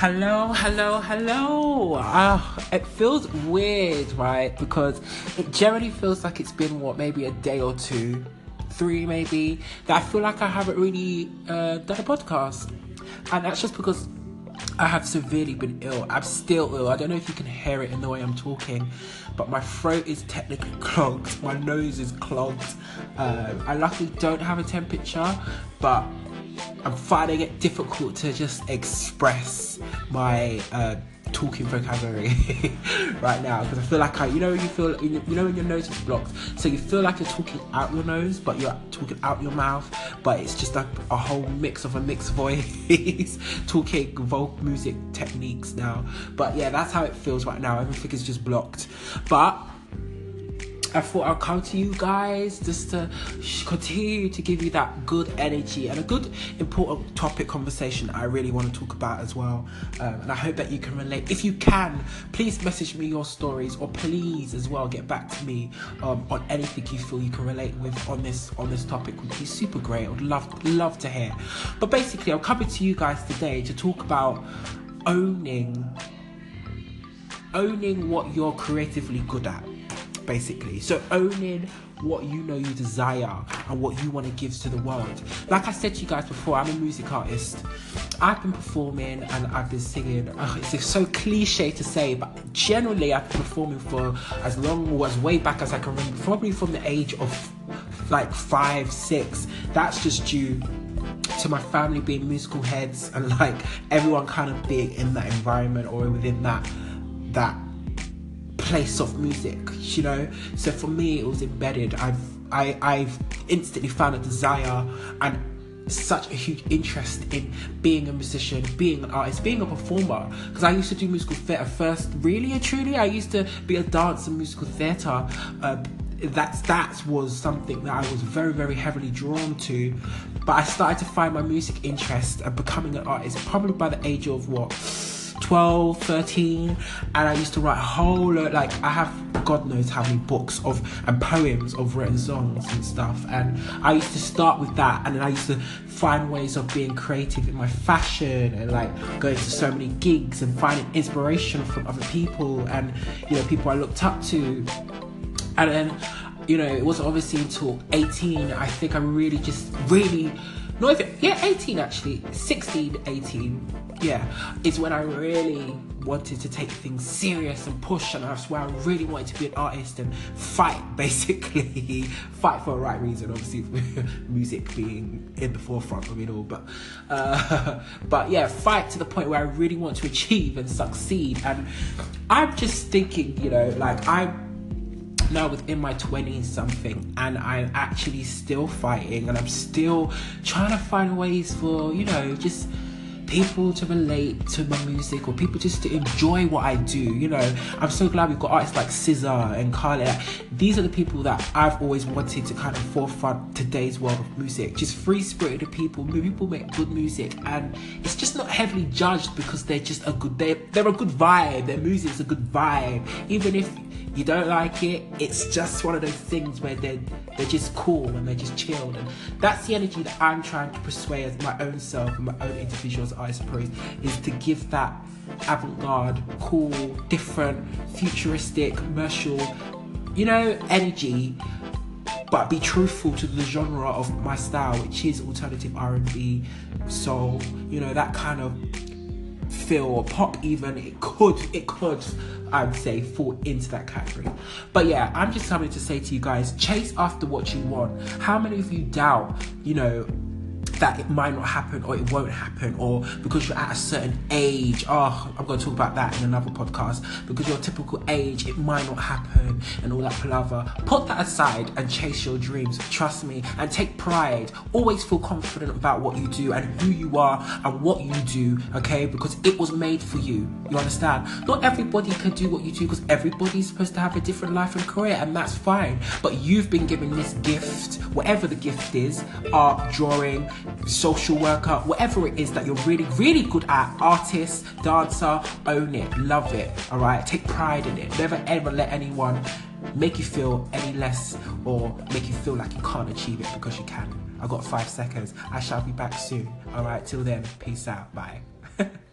Hello. It feels weird, right? Because it generally feels like it's been, maybe a day or two, 3 maybe, that I feel like I haven't really done a podcast. And that's just because I have severely been ill. I'm still ill. I don't know if you can hear it in the way I'm talking, but my throat is technically clogged. My nose is clogged. I luckily don't have a temperature, but I'm finding it difficult to just express my talking vocabulary right now, because I feel like when your nose is blocked, so you feel like you're talking out your nose but you're talking out your mouth, but it's just like a whole mix of a mixed voice talking vocal music techniques now. But yeah, that's how it feels right now. Everything is just blocked, but I thought I'll come to you guys just to continue to give you that good energy and a good important topic conversation I really want to talk about as well. And I hope that you can relate. If you can, please message me your stories, or please as well get back to me on anything you feel you can relate with on this topic. Would be super great. I would love to hear. But basically, I'm coming to you guys today to talk about owning what you're creatively good at. Basically, so owning what you know you desire and what you want to give to the world. Like I said to you guys before, I'm a music artist. I've been performing and I've been singing. It's so cliche to say, but generally I've been performing for as long or as way back as I can remember, probably from the age of like 5, 6. That's just due to my family being musical heads and like everyone kind of being in that environment or within that place of music, you know. So for me, it was embedded. I've instantly found a desire and such a huge interest in being a musician, being an artist, being a performer. Because I used to do musical theatre first, really and truly. I used to be a dancer in musical theatre. That was something that I was very, very heavily drawn to. But I started to find my music interest and becoming an artist probably by the age of 12, 13, and I used to write a whole lot. Like, I have God knows how many books and poems of written songs and stuff, and I used to start with that, and then I used to find ways of being creative in my fashion and like going to so many gigs and finding inspiration from other people and, you know, people I looked up to. And then, you know, it wasn't obviously until 18 I think I really 18 actually, 16, 18, is when I really wanted to take things serious and push, and that's where I really wanted to be an artist and fight, basically. Fight for the right reason, obviously, music being in the forefront of it all, but yeah, fight to the point where I really want to achieve and succeed. And I'm just thinking, you know, like, I'm now within my 20s something, and I'm actually still fighting, and I'm still trying to find ways for, you know, just people to relate to my music, or people just to enjoy what I do. You know, I'm so glad we've got artists like SZA and Carly. These are the people that I've always wanted to kind of forefront today's world of music. Just free-spirited people make good music, and it's just not heavily judged because they're just they're a good vibe. Their music's a good vibe, even if you don't like it. It's just one of those things where they're just cool and they're just chilled, and that's the energy that I'm trying to persuade as my own self and my own individuals, I suppose, is to give that avant-garde, cool, different, futuristic, commercial, you know, energy, but be truthful to the genre of my style, which is alternative R&B, soul, you know, that kind of feel, or pop even. It could, I would say, fall into that category. But yeah, I'm just coming to say to you guys, chase after what you want. How many of you doubt, you know, that it might not happen, or it won't happen, or because you're at a certain age, I'm going to talk about that in another podcast, because your typical age, it might not happen, and all that palaver. Put that aside and chase your dreams, trust me, and take pride. Always feel confident about what you do and who you are and what you do, okay, because it was made for you. You understand? Not everybody can do what you do, because everybody's supposed to have a different life and career, and that's fine, but you've been given this gift, whatever the gift is, art, drawing, social worker, whatever it is that you're really, really good at, artist, dancer, own it, love it, all right? Take pride in it. Never ever let anyone make you feel any less or make you feel like you can't achieve it, because you can. I got 5 seconds. I shall be back soon, all right? Till then, peace out, bye.